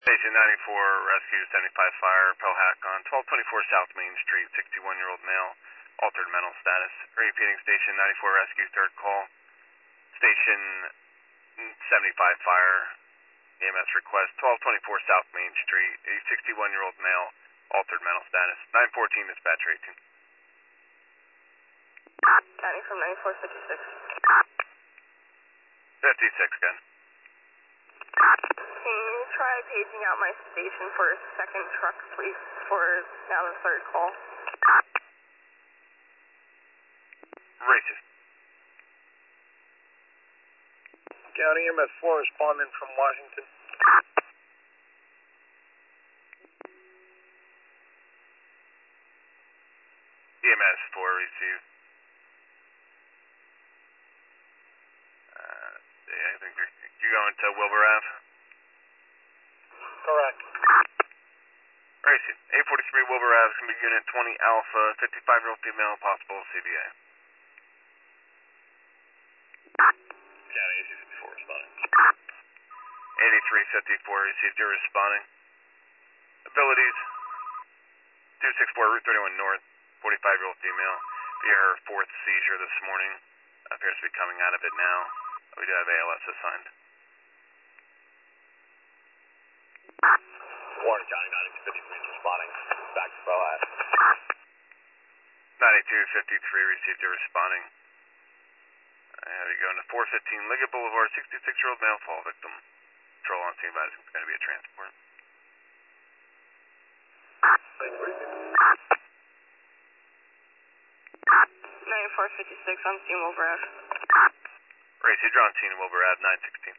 Station 94, rescue 75 fire, Pelhack on 1224 South Main Street, 61-year-old male, altered mental status. Repeating station 94 rescue, third call. Station 75 fire, EMS request, 1224 South Main Street, a 61-year-old male, altered mental status. 914 dispatch 18. County from 9456. 56 again. Can you try paging out my station for a second truck, please, for now the third call? Racist. County EMS 4 responding from Washington. EMS 4 received. I think you're going to Wilbur Ave? Correct. Racist. 843 Wilbur Ave, can be unit 20 Alpha, 55-year-old female, possible CBA. County 84 responding. 8354 received, you're responding. Abilities 264 Route 31 North, 45-year-old female, via her fourth seizure this morning. Appears to be coming out of it now. We do have ALS assigned. Warren County 9253 responding. Back to Pelhack. 9253 received, you're responding. I have you going to 415 Liggett Boulevard, 66-year-old male fall victim. Control on scene advising it's going to be a transport. 9456, I'm seeing Wilbur Ave. Race, you're on scene Wilbur Ave, 916.